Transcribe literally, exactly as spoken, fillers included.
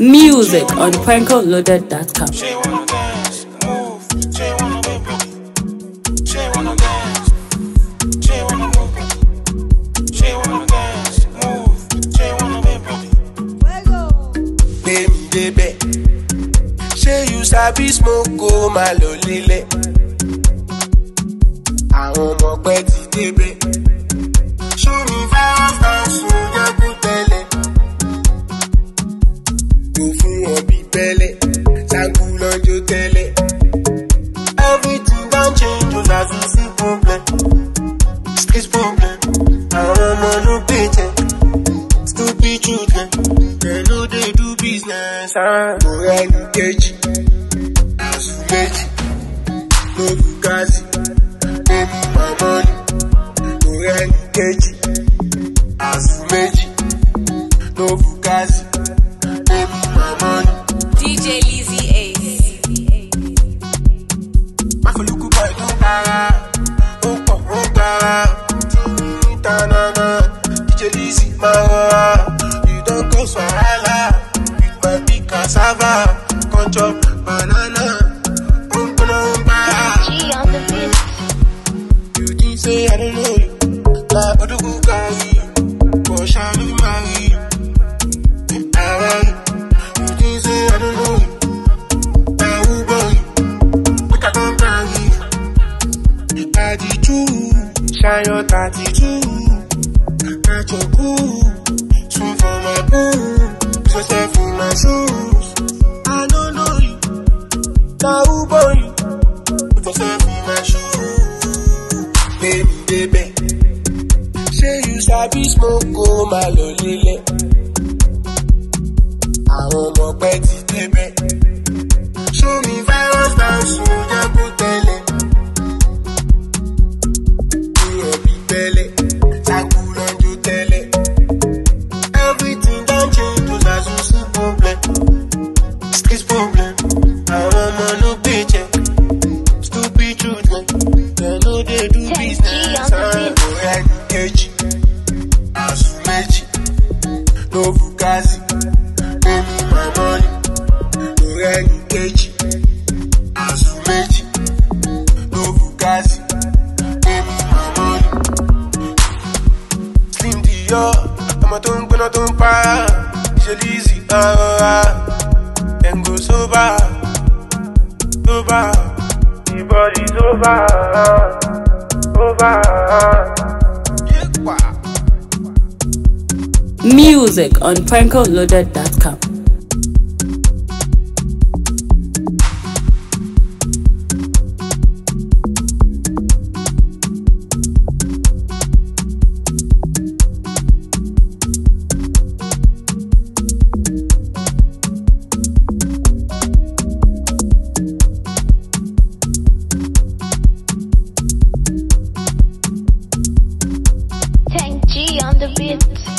Music on Pranko Loaded dot com. She wanna dance, move. She wanna baby. She wanna dance. She wanna move. She wanna dance, move. She wanna baby. Baby, baby. Say you sabi smoke go my lolile. Àwọn ọmọ pẹ́ ti débẹ̀. Show me fast dance, yẹ kó tẹ́lẹ̀. Go fún wọn bí bẹ́lẹ̀, ṣáàgùn lọ́jọ́ tẹ́lẹ̀. Everything don change, o la fi sí problem. Street problem, àwọn ọmọ ló pè jẹ. Stupid children, they no dey do business. Mo rẹ́ ní kejì, àṣù méjì, no Bugatti. Baby, my money, no any keji, asu meji, no Bugatti. Baby, my money. D J Lizzy Ace. Mafuluku boy don't para, opo opa, tinita nana. D J Lizzy, my roa, you don't go so hala. With my big cassava, concho banana. Say I don't know you, like what do you carry? For shall we marry? I want you. You say I don't know you, like who boy? Look at them carry. thirty-two, shine your thirty-two. Got your cool, swim for my pool. So safe in my shoes. I don't know you, like who boy? So safe in my shoes. Baby, baby, say you sabi smoke go my lolile. Àwọn ọmọ pẹ́ ti débẹ̀. Show me virus dance, yẹ kó tẹ́lẹ̀. Ìyẹn bí bẹ́lẹ̀, ṣáàgùn lọ́jọ́ tẹ́lẹ̀. Everything don change, to la sùn sí problem. Street problem, àwọn ọmọ ló gbé jẹ. Stupid children, they no dey do business. Mo rẹ́ ní kejì, àṣù méjì, no Bugatti. Baby, my money, mo rẹ́ ní kejì, àṣù méjì, no Bugatti. Baby, my money. Slim Dior, ọmọ tó ń gbóná tó ń para. D J Lizzy, arọra, dem go sober, sober. The body's over, over. Music on Pranko Loaded dot com. Tank G on the beat.